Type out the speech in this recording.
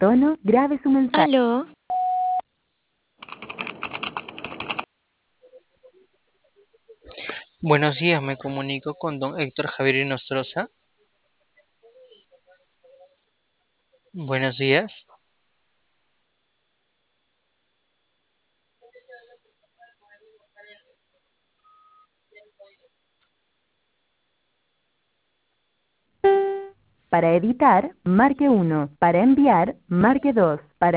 tono, grabe su mensaje. Aló, Buenos días, me comunico con don Héctor Javier Inostroza. Buenos días. Para editar, marque 1. Para enviar, marque 2. Para